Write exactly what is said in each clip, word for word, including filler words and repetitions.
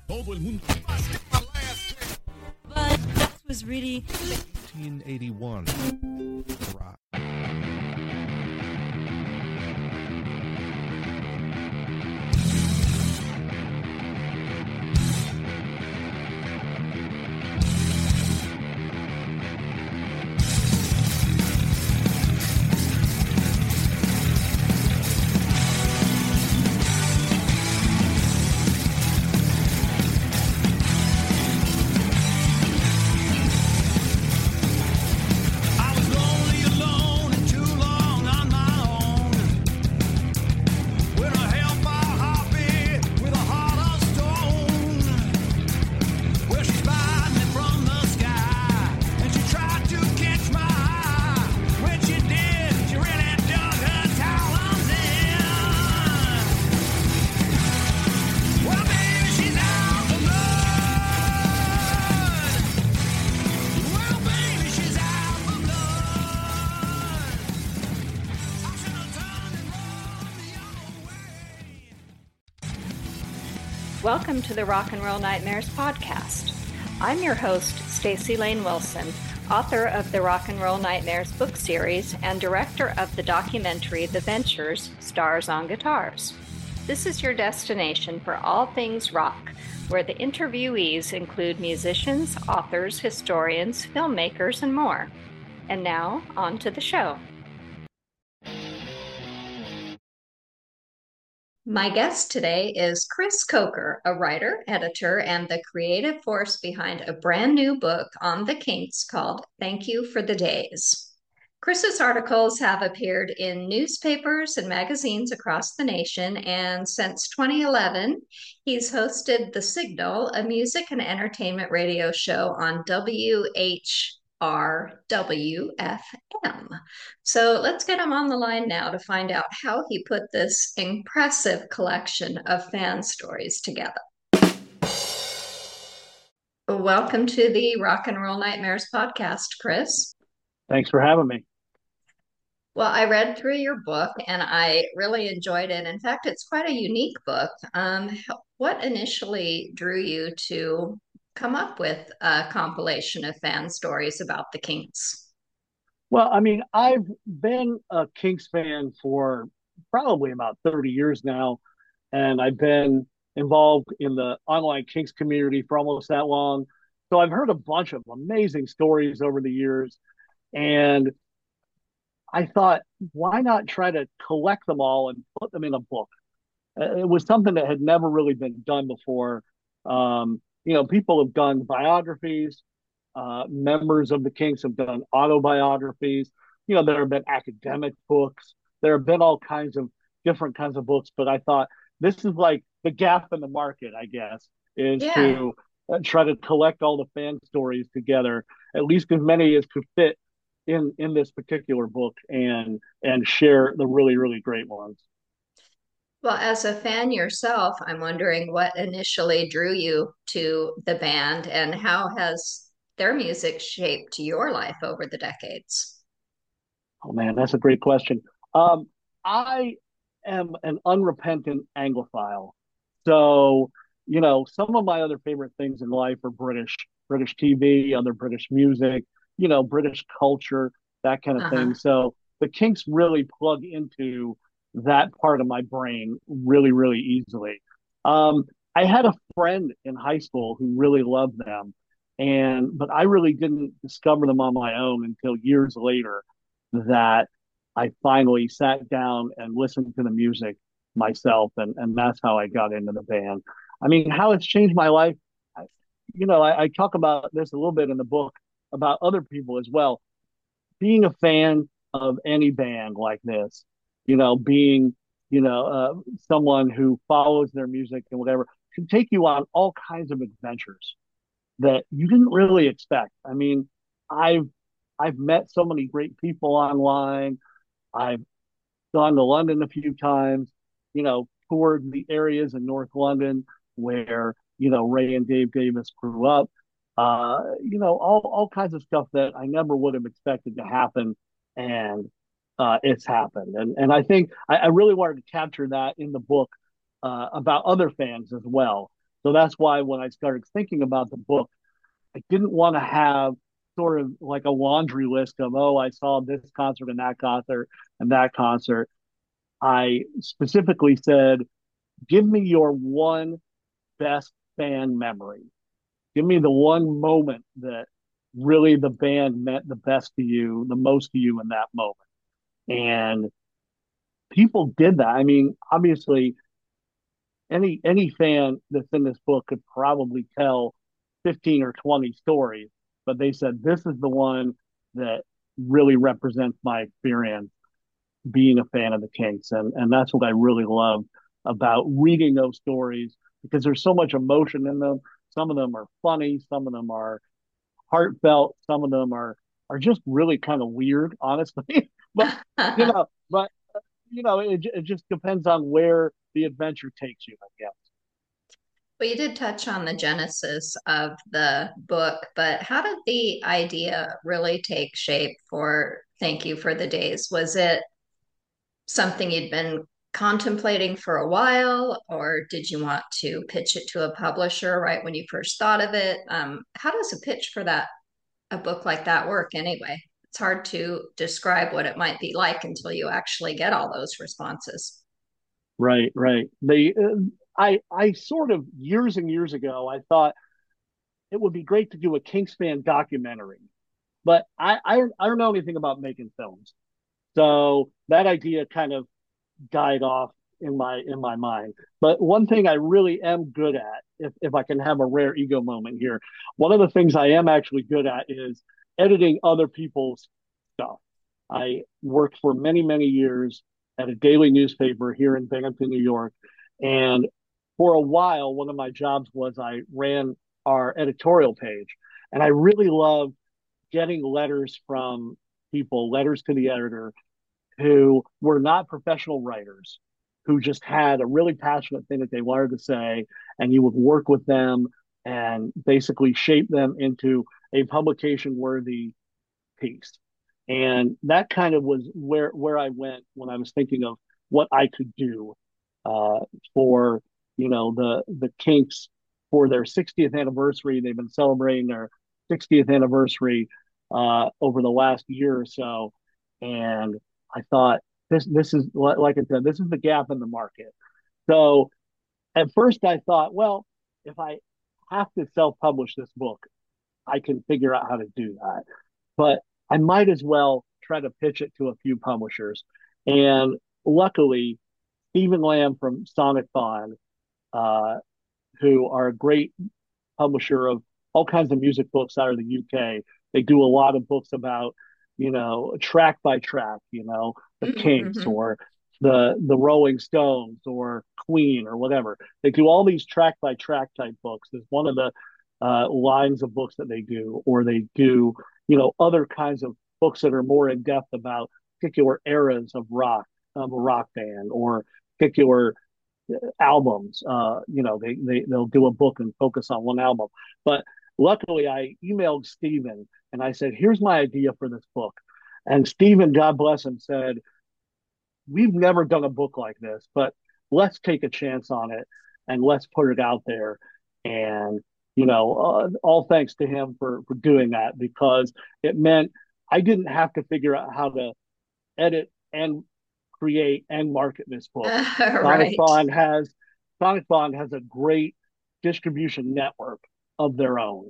Todo el mundo. But that was really nineteen eighty-one. Rock. Welcome to the Rock and Roll Nightmares podcast. I'm your host, Stacy Lane Wilson, author of the Rock and Roll Nightmares book series and director of the documentary The Ventures, Stars on Guitars. This is your destination for all things rock, where the interviewees include musicians, authors, historians, filmmakers, and more. And now, on to the show. My guest today is Chris Coker, a writer, editor, and the creative force behind a brand new book on the Kinks called Thank You for the Days. Chris's articles have appeared in newspapers and magazines across the nation, and since twenty eleven, he's hosted The Signal, a music and entertainment radio show on W H R W F M. So let's get him on the line now to find out how he put this impressive collection of fan stories together. Welcome to the Rock and Roll Nightmares podcast, Chris. Thanks for having me. Well, I read through your book and I really enjoyed it. In fact, it's quite a unique book. Um, what initially drew you to come up with a compilation of fan stories about the Kinks? Well, I mean, I've been a Kinks fan for probably about thirty years now, and I've been involved in the online Kinks community for almost that long. So I've heard a bunch of amazing stories over the years, and I thought, why not try to collect them all and put them in a book? It was something that had never really been done before. Um, you know, people have done biographies. Uh, members of the Kinks have done autobiographies. You know, there have been academic books. There have been all kinds of different kinds of books. But I thought this is like the gap in the market, I guess, is Yeah. to uh, try to collect all the fan stories together, at least as many as could fit in in this particular book, and and share the really really great ones. Well, as a fan yourself, I'm wondering what initially drew you to the band and how has their music shaped your life over the decades? Oh man, that's a great question. Um, I am an unrepentant Anglophile. So, you know, some of my other favorite things in life are British, British T V, other British music, you know, British culture, that kind of Uh-huh. thing. So the Kinks really plug into that part of my brain really, really easily. Um, I had a friend in high school who really loved them, and but I really didn't discover them on my own until years later that I finally sat down and listened to the music myself, and and that's how I got into the band. I mean, how it's changed my life. I, you know, I, I talk about this a little bit in the book about other people as well. Being a fan of any band like this, you know, being you know uh, someone who follows their music and whatever can take you on all kinds of adventures that you didn't really expect. I mean, I've I've met so many great people online. I've gone to London a few times, you know, toured the areas in North London where, you know, Ray and Dave Davis grew up. Uh, you know, all all kinds of stuff that I never would have expected to happen, and uh, it's happened. And and I think I, I really wanted to capture that in the book uh, about other fans as well. So that's why when I started thinking about the book, I didn't want to have sort of like a laundry list of, oh, I saw this concert and that concert and that concert. I specifically said, give me your one best band memory. Give me the one moment that really the band meant the best to you, the most to you in that moment. And people did that. I mean, obviously, any any fan that's in this book could probably tell fifteen or twenty stories, but they said this is the one that really represents my experience being a fan of the Kinks. And and that's what I really love about reading those stories because there's so much emotion in them. Some of them are funny, some of them are heartfelt, some of them are are just really kind of weird, honestly. but you know, but you know, it, it just depends on where the adventure takes you, I guess. Well, you did touch on the genesis of the book, but how did the idea really take shape for Thank You for the Days? Was it something you'd been contemplating for a while, or did you want to pitch it to a publisher right when you first thought of it? Um, how does a pitch for that a book like that work anyway? It's hard to describe what it might be like until you actually get all those responses. Right, right. They, uh, I, I sort of years and years ago, I thought it would be great to do a Kinks fan documentary, but I, I, I don't know anything about making films, so that idea kind of died off in my in my mind. But one thing I really am good at, if if I can have a rare ego moment here, one of the things I am actually good at is editing other people's stuff. I worked for many many years at a daily newspaper here in Binghamton, New York, and for a while, one of my jobs was I ran our editorial page, and I really loved getting letters from people, letters to the editor who were not professional writers, who just had a really passionate thing that they wanted to say, and you would work with them and basically shape them into a publication worthy piece. And that kind of was where where I went when I was thinking of what I could do uh, for you know the the Kinks for their sixtieth anniversary. They've been celebrating their sixtieth anniversary uh, over the last year or so, and I thought this this is like I said, this is the gap in the market. So at first I thought, well, if I have to self-publish this book, I can figure out how to do that. But I might as well try to pitch it to a few publishers. And luckily, Stephen Lamb from Sonic Bond, uh, who are a great publisher of all kinds of music books out of the U K. They do a lot of books about, you know, track by track, you know, the Kinks Mm-hmm. or the the Rolling Stones or Queen or whatever. They do all these track by track type books. There's one of the uh, lines of books that they do, or they do, you know, other kinds of books that are more in depth about particular eras of rock, of a rock band, or particular albums. Uh, you know, they, they they'll do a book and focus on one album. But luckily, I emailed Stephen and I said, "Here's my idea for this book." And Stephen, God bless him, said, "We've never done a book like this, but let's take a chance on it and let's put it out there." And you know, uh, all thanks to him for for doing that because it meant I didn't have to figure out how to edit and create and market this book. Sonic Right. Bond has Sonic Bond has a great distribution network of their own.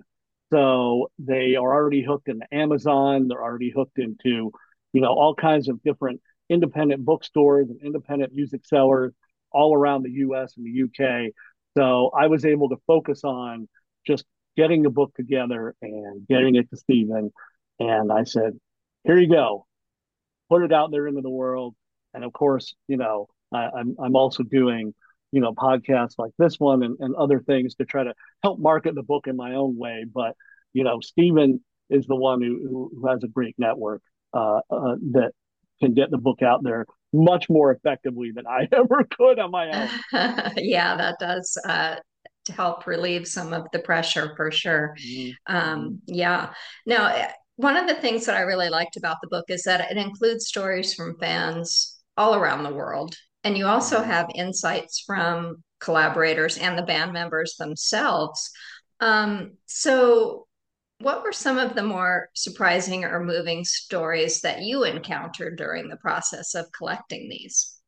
So they are already hooked into Amazon. They're already hooked into, you know, all kinds of different independent bookstores and independent music sellers all around the U S and the U K. So I was able to focus on just getting the book together and getting it to Stephen. And I said, here you go, put it out there into the world. And of course, you know, I, I'm I'm also doing, you know, podcasts like this one and, and other things to try to help market the book in my own way. But you know, Stephen is the one who who has a great network uh, uh, that can get the book out there much more effectively than I ever could on my own. Yeah, that does uh, to help relieve some of the pressure for sure. Mm-hmm. Um, yeah. Now, eh, one of the things that I really liked about the book is that it includes stories from fans all around the world. And you also Mm-hmm. have insights from collaborators and the band members themselves. Um, so, what were some of the more surprising or moving stories that you encountered during the process of collecting these?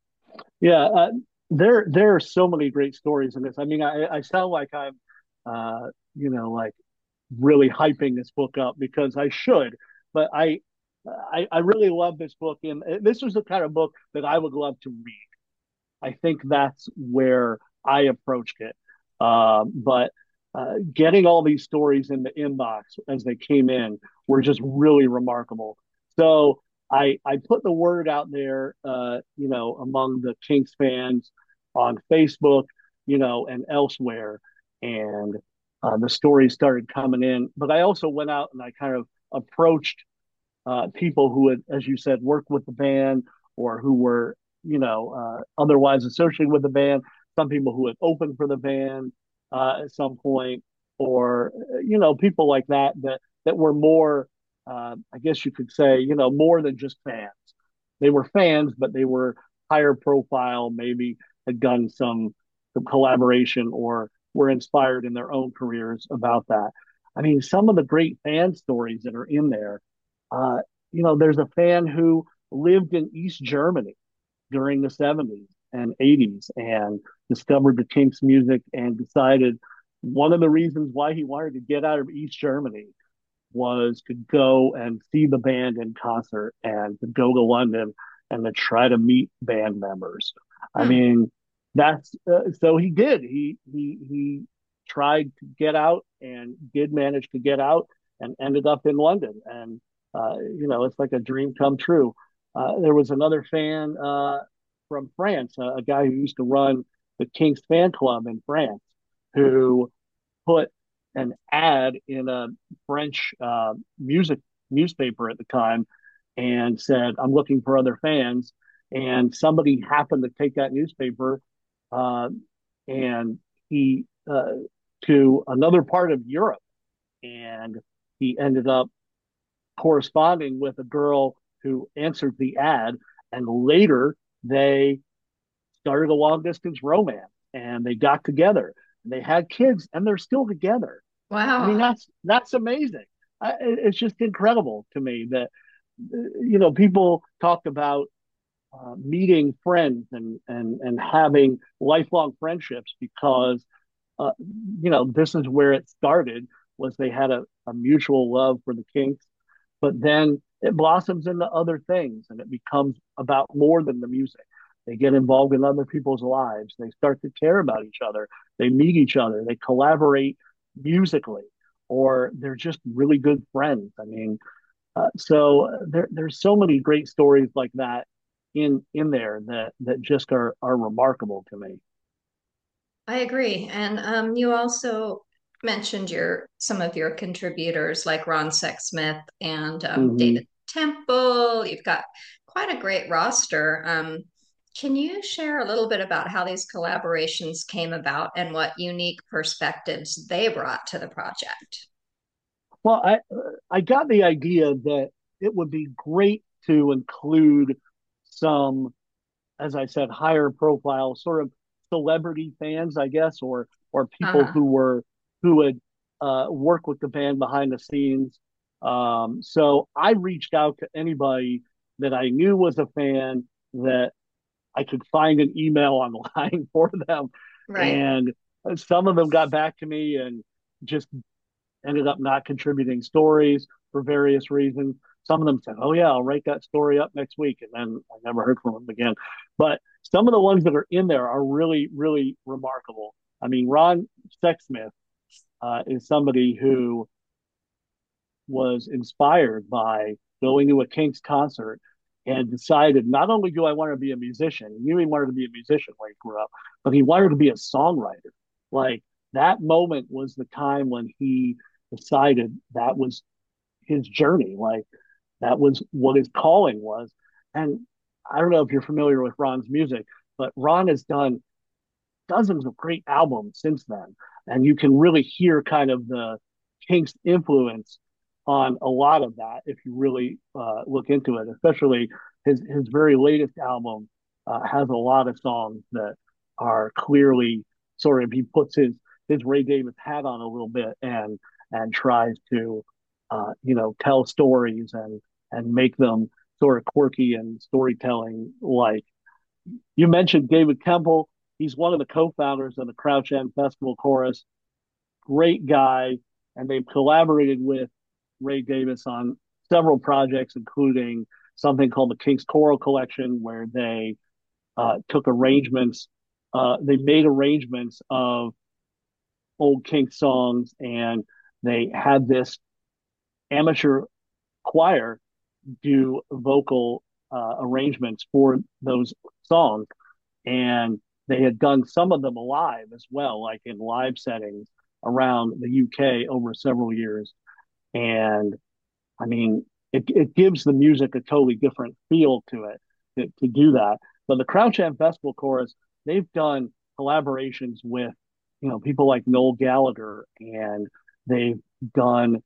Yeah, uh, there there are so many great stories in this. I mean, I, I sound like I'm, uh, you know, like really hyping this book up because I should, but I, I, I really love this book, and this was the kind of book that I would love to read. I think that's where I approached it. Um, but uh, getting all these stories in the inbox as they came in were just really remarkable. So I I put the word out there, uh, you know, among the Kinks fans on Facebook, you know, and elsewhere, and uh, the stories started coming in. But I also went out and I kind of approached uh, people who had, as you said, worked with the band or who were, you know, uh, otherwise associated with the band. Some people who had opened for the band uh, at some point, or you know, people like that that that were more, uh, I guess you could say, you know, more than just fans. They were fans, but they were higher profile. Maybe had done some some collaboration or were inspired in their own careers about that. I mean, some of the great fan stories that are in there, uh, you know, there's a fan who lived in East Germany during the seventies and eighties and discovered the Kinks music and decided one of the reasons why he wanted to get out of East Germany was to go and see the band in concert and to go to London and to try to meet band members. I Hmm. mean, that's uh, so he did. He he he tried to get out and did manage to get out and ended up in London. And uh, you know, it's like a dream come true. Uh, there was another fan uh, from France, uh, a guy who used to run the Kinks fan club in France, who put an ad in a French uh, music newspaper at the time and said, "I'm looking for other fans." And somebody happened to take that newspaper uh, and he uh, to another part of Europe, and he ended up corresponding with a girl who answered the ad, and later they started a long distance romance and they got together. They had kids and they're still together. I mean, Wow. that's that's amazing. I, it's just incredible to me that you know people talk about uh, meeting friends and and and having lifelong friendships because uh, you know this is where it started was they had a, a mutual love for the Kinks, but then it blossoms into other things and it becomes about more than the music. They get involved in other people's lives. They start to care about each other. They meet each other. They collaborate musically, or they're just really good friends. I mean, uh, so there, there's so many great stories like that in in there that that just are are remarkable to me. I agree. And um, you also mentioned your some of your contributors like Ron Sexsmith and um, Mm-hmm. David Temple. You've got quite a great roster. Um, can you share a little bit about how these collaborations came about and what unique perspectives they brought to the project? Well, I I got the idea that it would be great to include some, as I said, higher profile sort of celebrity fans, I guess, or or people Uh-huh. who were who would uh, work with the band behind the scenes. Um, so I reached out to anybody that I knew was a fan that I could find an email online for them, Right. and some of them got back to me and just ended up not contributing stories for various reasons. Some of them said, "Oh yeah, I'll write that story up next week," and then I never heard from them again. But some of the ones that are in there are really, really remarkable. I mean, Ron Sexsmith uh, is somebody who was inspired by going to a Kinks concert and decided not only do I want to be a musician, he knew he wanted to be a musician when he grew up, but he wanted to be a songwriter. Like that moment was the time when he decided that was his journey. Like that was what his calling was. And I don't know if you're familiar with Ron's music, but Ron has done dozens of great albums since then. And you can really hear kind of the Kinks influence on a lot of that if you really uh, look into it, especially his, his very latest album uh, has a lot of songs that are clearly sort of, he puts his his Ray Davis hat on a little bit and and tries to uh, you know tell stories and and make them sort of quirky and storytelling like. You mentioned David Temple. He's one of the co-founders of the Crouch End Festival Chorus. Great guy, and they've collaborated with Ray Davis on several projects, including something called the Kinks Choral Collection, where they uh, took arrangements. Uh, they made arrangements of old Kinks songs, and they had this amateur choir do vocal uh, arrangements for those songs. And they had done some of them live as well, like in live settings around the U K over several years. And I mean, it, it gives the music a totally different feel to it to, to do that. But the Crouch End Festival Chorus, they've done collaborations with, you know, people like Noel Gallagher, and they've done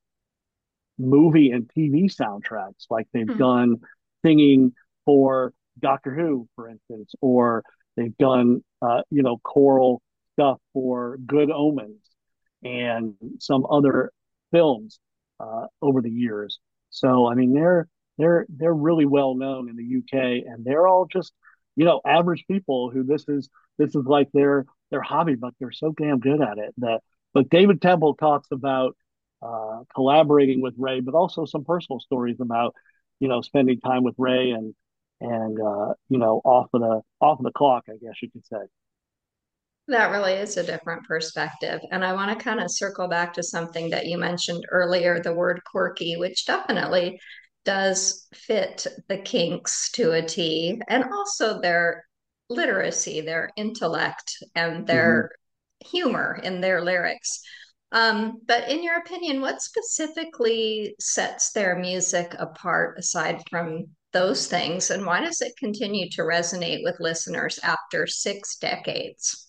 movie and T V soundtracks. Like they've Hmm. done singing for Doctor Who, for instance, or they've done, uh, you know, choral stuff for Good Omens and some other films uh, over the years. So, I mean, they're they're they're really well known in the U K, and they're all just, you know, average people who this is this is like their their hobby, but they're so damn good at it that. But David Temple talks about uh, collaborating with Ray, but also some personal stories about, you know, spending time with Ray and and uh, you know, off of the off of the clock, I guess you could say. That really is a different perspective. And I want to kind of circle back to something that you mentioned earlier, the word quirky, which definitely does fit the Kinks to a T, and also their literacy, their intellect, and Mm-hmm. their humor in their lyrics. Um, but in your opinion, what specifically sets their music apart aside from those things? And why does it continue to resonate with listeners after six decades?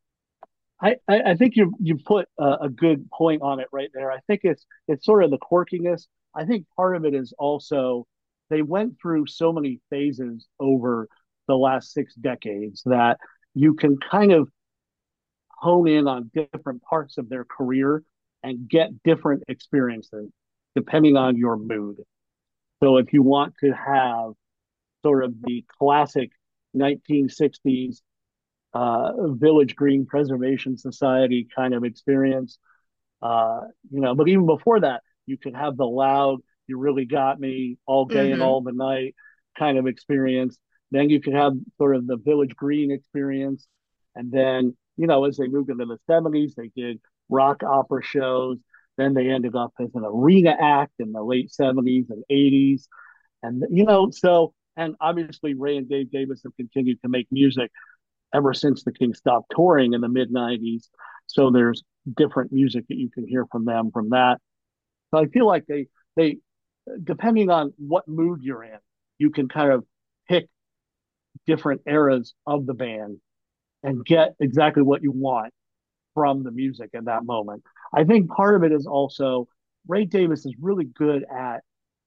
I, I think you you put a, a good point on it right there. I think it's it's sort of the quirkiness. I think part of it is also they went through so many phases over the last six decades that you can kind of hone in on different parts of their career and get different experiences depending on your mood. So if you want to have sort of the classic nineteen sixties uh, Village Green Preservation Society kind of experience, uh, you know, but even before that, you could have the loud, you really got me all day and Hmm. all the night kind of experience. Then you could have sort of the Village Green experience. And then, you know, as they moved into the seventies, they did rock opera shows. Then they ended up as an arena act in the late seventies and eighties. And, you know, so, and obviously Ray and Dave Davis have continued to make music ever since the Kings stopped touring in the mid nineties. So there's different music that you can hear from them from that. So I feel like they they depending on what mood you're in, you can kind of pick different eras of the band and get exactly what you want from the music at that moment. I think part of it is also Ray Davis is really good at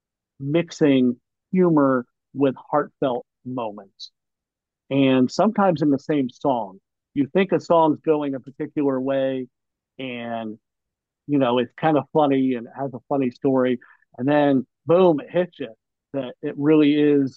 mixing humor with heartfelt moments. And sometimes in the same song, you think a song's going a particular way and, you know, it's kind of funny and has a funny story. And then boom, it hits you that it really is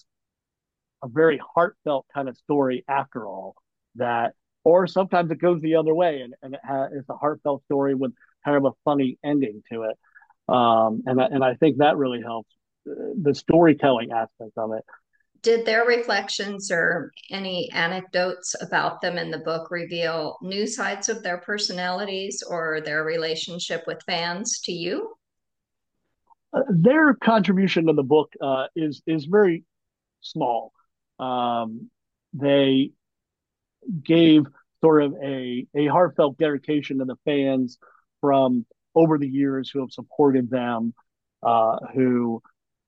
a very heartfelt kind of story after all that, or sometimes it goes the other way and, and it ha- it's a heartfelt story with kind of a funny ending to it. Um, and, I- and I think that really helps uh, the storytelling aspect of it. Did their reflections or any anecdotes about them in the book reveal new sides of their personalities or their relationship with fans to you? Uh, their contribution to the book uh, is is very small. Um, they gave sort of a a heartfelt dedication to the fans from over the years who have supported them, uh, who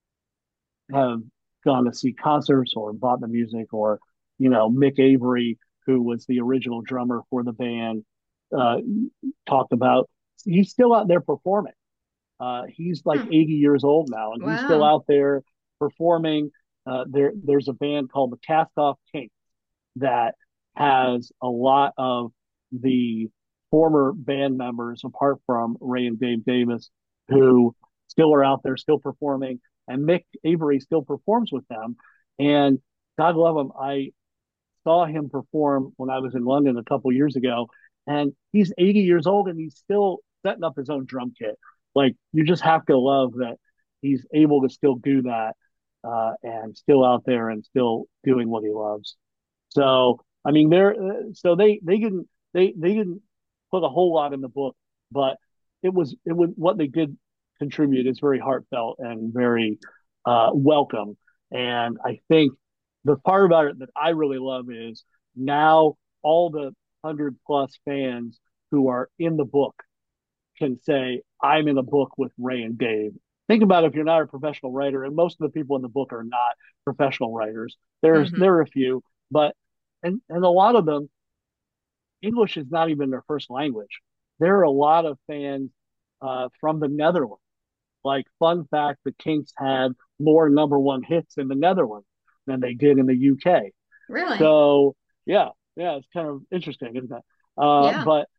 have gone to see concerts or bought the music, or you know Mick Avery, who was the original drummer for the band, uh, talked about he's still out there performing. Uh, he's like Hmm. eighty years old now, and he's still Wow. out there performing. Uh, there, there's a band called the Cast Off Kinks that has a lot of the former band members, apart from Ray and Dave Davis, who still are out there, still performing, and Mick Avery still performs with them. And God love him, I saw him perform when I was in London a couple years ago, and he's eighty years old and he's still setting up his own drum kit. Like, you just have to love that he's able to still do that, uh, and still out there and still doing what he loves. So I mean, they're uh, so they they didn't they they didn't put a whole lot in the book, but it was it was what they did contribute is very heartfelt and very uh, welcome. And I think the part about it that I really love is now all the hundred plus fans who are in the book can say, I'm in a book with Ray and Dave. Think about it, if you're not a professional writer, and most of the people in the book are not professional writers. There's Hmm. there are a few, but and and a lot of them, English is not even their first language. There are a lot of fans uh, from the Netherlands. Like, fun fact, the Kinks had more number one hits in the Netherlands than they did in the U K. Really? So yeah, yeah, it's kind of interesting, isn't it? Uh, Yeah. but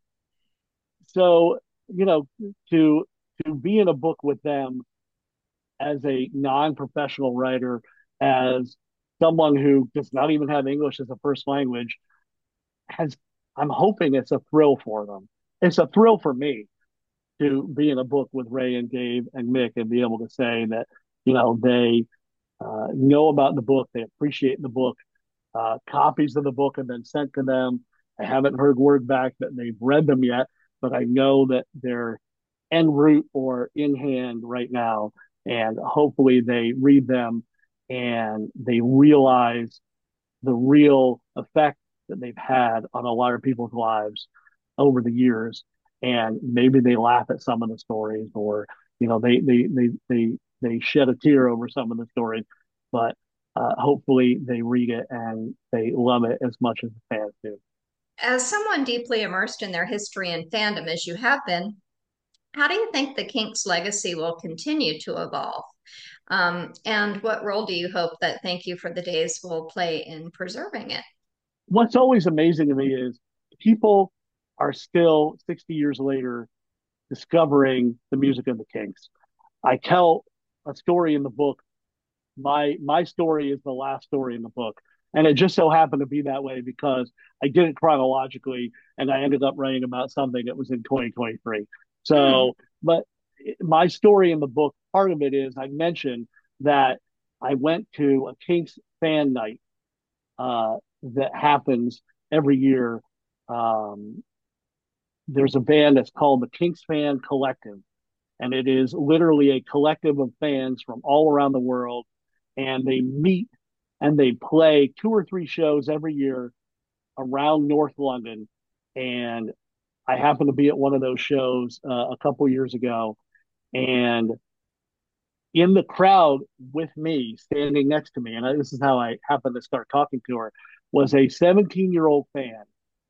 so you know, to to be in a book with them as a non-professional writer, as someone who does not even have English as a first language, has I'm hoping it's a thrill for them. It's a thrill for me to be in a book with Ray and Dave and Mick and be able to say that, you know, they uh, know about the book, they appreciate the book. Uh, copies of the book have been sent to them. I haven't heard word back that they've read them yet, but I know that they're en route or in hand right now. And hopefully they read them and they realize the real effect that they've had on a lot of people's lives over the years. And maybe they laugh at some of the stories, or, you know, they, they, they, they, they shed a tear over some of the stories, but uh, hopefully they read it and they love it as much as the fans do. As someone deeply immersed in their history and fandom as you have been, how do you think the Kinks legacy will continue to evolve? Um, and what role do you hope that Thank You for the Days will play in preserving it? What's always amazing to me is people are still sixty years later discovering the music of the Kinks. I tell a story in the book. My my story is the last story in the book, and it just so happened to be that way because I did it chronologically, and I ended up writing about something that was in twenty twenty-three. Hmm. So, but my story in the book, part of it is I mentioned that I went to a Kinks fan night uh, that happens every year. Um, there's a band that's called the Kinks Fan Collective, and it is literally a collective of fans from all around the world, and they meet and they play two or three shows every year around North London. And I happened to be at one of those shows uh, a couple years ago, and in the crowd with me, standing next to me, and I, this is how I happened to start talking to her, was a seventeen year old fan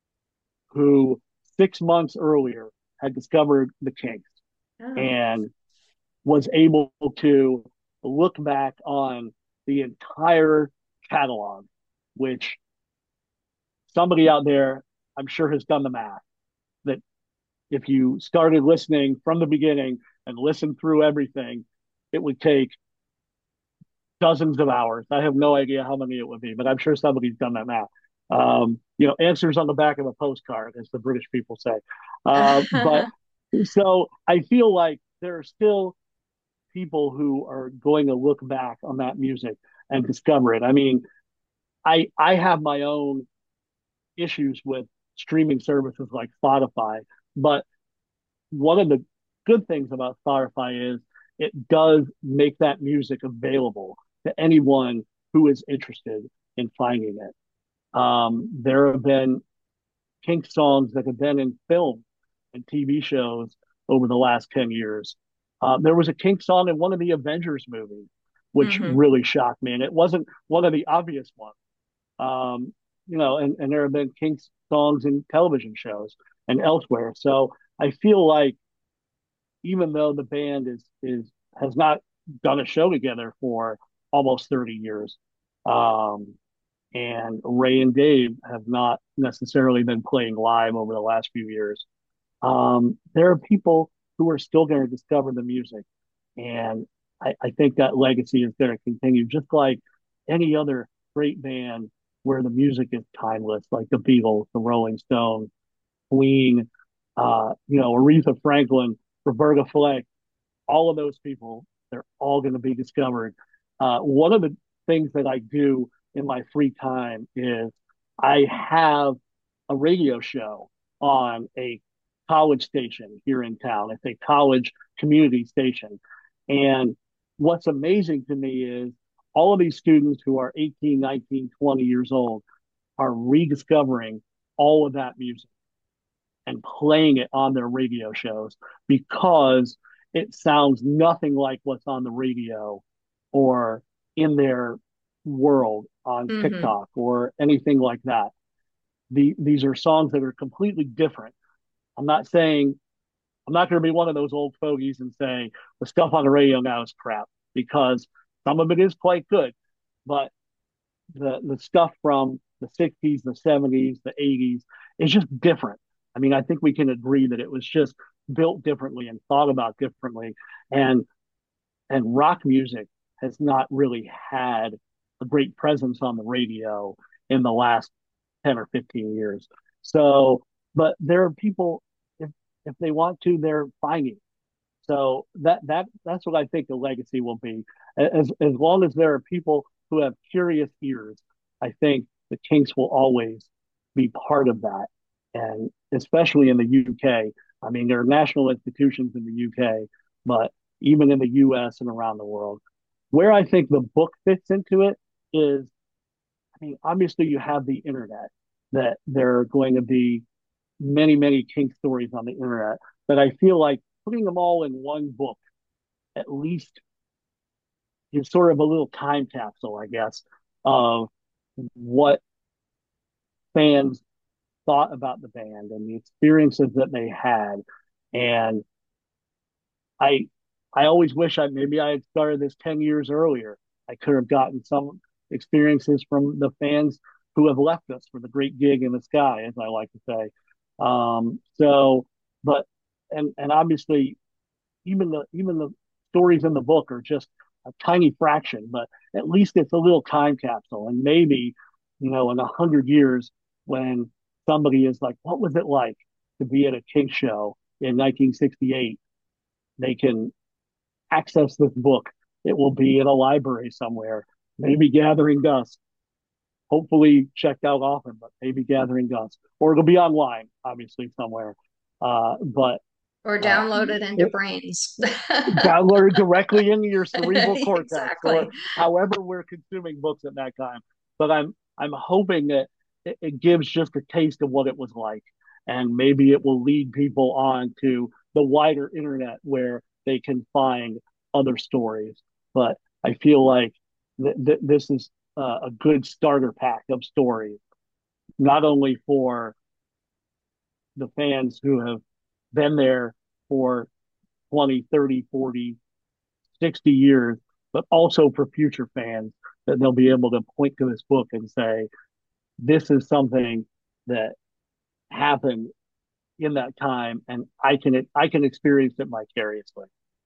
who six months earlier had discovered the Kinks Oh. and was able to look back on the entire catalog, which somebody out there, I'm sure, has done the math. That if you started listening from the beginning and listened through everything, it would take dozens of hours. I have no idea how many it would be, but I'm sure somebody's done that math. Um, you know, answers on the back of a postcard, as the British people say. Uh, but so I feel like there are still people who are going to look back on that music and discover it. I mean, I I have my own issues with streaming services like Spotify, but one of the good things about Spotify is it does make that music available to anyone who is interested in finding it. Um, there have been Kink songs that have been in film and T V shows over the last ten years. Uh, there was a Kink song in one of the Avengers movies, which Hmm. really shocked me. And it wasn't one of the obvious ones. Um, you know, and, and there have been Kink songs in television shows and elsewhere. So I feel like even though the band is is has not done a show together for almost thirty years, um, and Ray and Dave have not necessarily been playing live over the last few years. Um, there are people who are still going to discover the music, and I, I think that legacy is going to continue, just like any other great band where the music is timeless, like the Beatles, the Rolling Stones, Queen, uh, you know, Aretha Franklin, Roberta Fleck, all of those people, they're all going to be discovered. Uh, one of the things that I do in my free time is I have a radio show on a college station here in town. It's a college community station. And what's amazing to me is all of these students who are eighteen, nineteen, twenty years old are rediscovering all of that music and playing it on their radio shows because it sounds nothing like what's on the radio or in their world on Hmm. TikTok or anything like that. The, these are songs that are completely different. I'm not saying, I'm not going to be one of those old fogies and say the stuff on the radio now is crap because some of it is quite good, but the the stuff from the sixties, the seventies, the eighties is just different. I mean, I think we can agree that it was just built differently and thought about differently. And and rock music has not really had a great presence on the radio in the last ten or fifteen years. So, but there are people if if they want to, they're finding. So that that that's what I think the legacy will be. As as long as there are people who have curious ears, I think the Kinks will always be part of that. And especially in the U K. I mean, there are national institutions in the U K, but even in the U S and around the world. Where I think the book fits into it is, I mean, obviously you have the internet, that there are going to be many, many Kink stories on the internet, but I feel like putting them all in one book at least is sort of a little time capsule, I guess, of what fans thought about the band and the experiences that they had. And I I always wish I maybe I had started this ten years earlier. I could have gotten some experiences from the fans who have left us for the great gig in the sky, as I like to say. Um, so, but and and obviously even the even the stories in the book are just a tiny fraction, but at least it's a little time capsule. And maybe, you know, in a hundred years, when somebody is like, "What was it like to be at a King show in nineteen sixty-eight?" They can access this book. It will be in a library somewhere, maybe gathering dust. Hopefully checked out often, but maybe gathering dust, or it'll be online, obviously somewhere. Uh, but Or uh, download it into it, Brains. download it directly into your cerebral cortex or Exactly. however we're consuming books at that time. But I'm I'm hoping that it, it gives just a taste of what it was like, and maybe it will lead people on to the wider internet where they can find other stories. But I feel like th- th- this is uh, a good starter pack of stories, not only for the fans who have been there for twenty, thirty, forty, sixty years, but also for future fans that they'll be able to point to this book and say, this is something that happened in that time and I can I can experience it vicariously.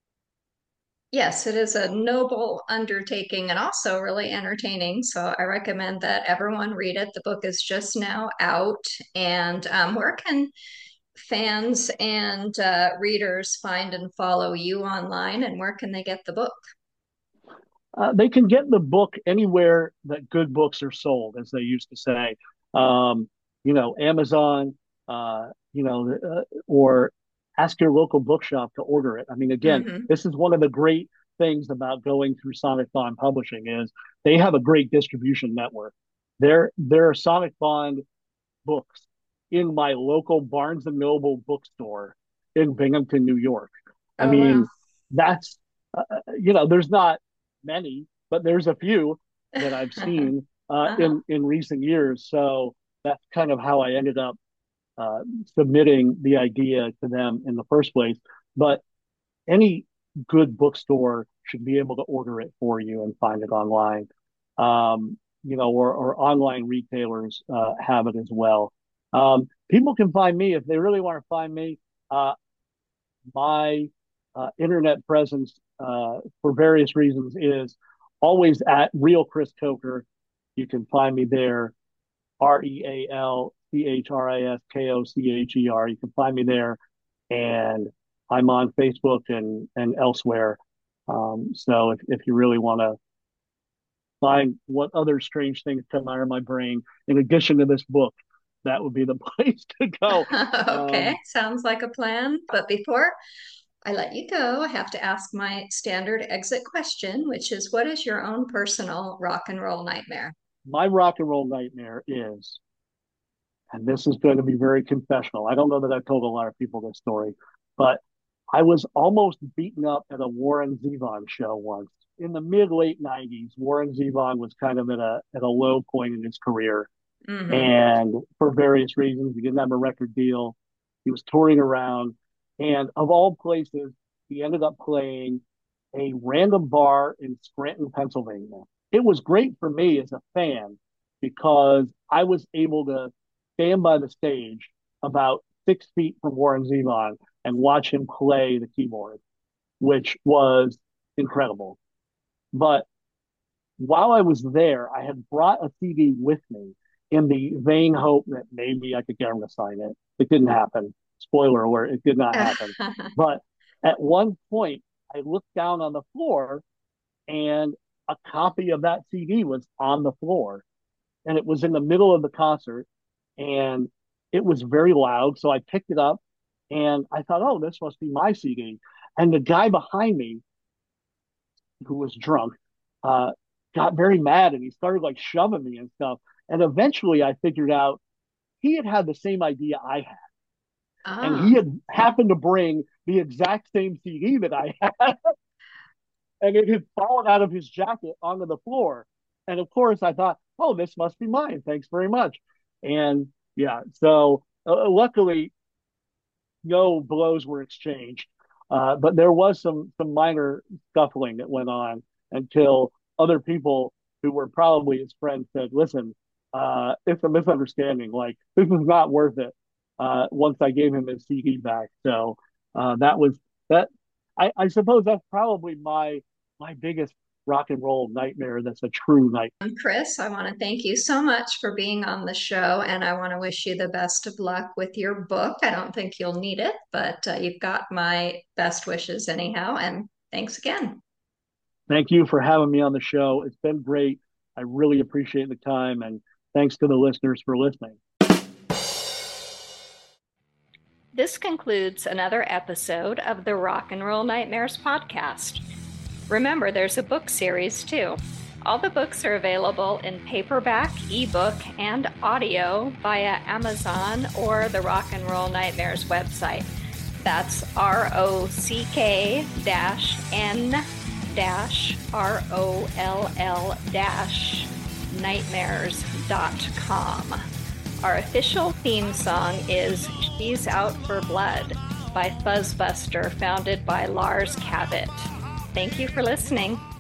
Yes, it is a noble undertaking and also really entertaining. So I recommend that everyone read it. The book is just now out. And um, where can fans and uh, readers find and follow you online, and where can they get the book? Uh, they can get the book anywhere that good books are sold, as they used to say. Um, you know, Amazon, uh, you know, uh, or ask your local bookshop to order it. I mean, again, Hmm. this is one of the great things about going through Sonic Bond Publishing is they have a great distribution network. There, there are Sonic Bond books in my local Barnes and Noble bookstore in Binghamton, New York. I Oh, wow. mean, that's, uh, you know, there's not many, but there's a few that I've seen uh, Uh-huh. in, in recent years. So that's kind of how I ended up uh, submitting the idea to them in the first place. But any good bookstore should be able to order it for you and find it online. Um, you know, or, or online retailers uh, have it as well. Um, people can find me if they really want to find me. Uh, my uh, internet presence uh, for various reasons is always at Real Chris Coker. You can find me there, R E A L C H R I S K O C H E R. You can find me there, and I'm on Facebook and and elsewhere. Um, so if, if you really want to find what other strange things come out of my brain in addition to this book, that would be the place to go. Okay, Um, sounds like a plan. But before I let you go, I have to ask my standard exit question, which is what is your own personal rock and roll nightmare? my rock and roll nightmare is, and this is going to be very confessional. I don't know that I've told a lot of people this story, but I was almost beaten up at a Warren Zevon show once in the mid late nineties. Warren Zevon was kind of at a at a low point in his career, Hmm. and for various reasons, he didn't have a record deal. He was touring around, and of all places, he ended up playing a random bar in Scranton, Pennsylvania. It was great for me as a fan because I was able to stand by the stage about six feet from Warren Zevon and watch him play the keyboard, which was incredible. But while I was there, I had brought a C D with me in the vain hope that maybe I could get him to sign it. It didn't happen. Spoiler alert, it did not happen. But at one point, I looked down on the floor and a copy of that C D was on the floor. And it was in the middle of the concert and it was very loud. So I picked it up and I thought, oh, this must be my C D. And the guy behind me, who was drunk, uh, got very mad and he started like shoving me and stuff. And eventually I figured out he had had the same idea I had. And Ah. he had happened to bring the exact same C D that I had. And it had fallen out of his jacket onto the floor. And of course, I thought, oh, this must be mine. Thanks very much. And yeah, so uh, luckily, no blows were exchanged. Uh, but there was some some minor scuffling that went on until other people who were probably his friends said, "Listen, uh, it's a misunderstanding. Like this is not worth it." Uh, once I gave him his C D back, so uh, that was that. I, I suppose that's probably my my biggest rock and roll nightmare. That's a true nightmare. Chris, I want to thank you so much for being on the show, and I want to wish you the best of luck with your book. I don't think you'll need it, but uh, you've got my best wishes anyhow, and thanks again. Thank you for having me on the show. It's been great. I really appreciate the time, and thanks to the listeners for listening. This concludes another episode of the Rock and Roll Nightmares podcast. Remember, there's a book series too. All the books are available in paperback, ebook, and audio via Amazon or the Rock and Roll Nightmares website. That's R O C K N R O L L nightmares dot com. Our official theme song is She's Out for Blood by Fuzzbuster, founded by Lars Cabot. Thank you for listening.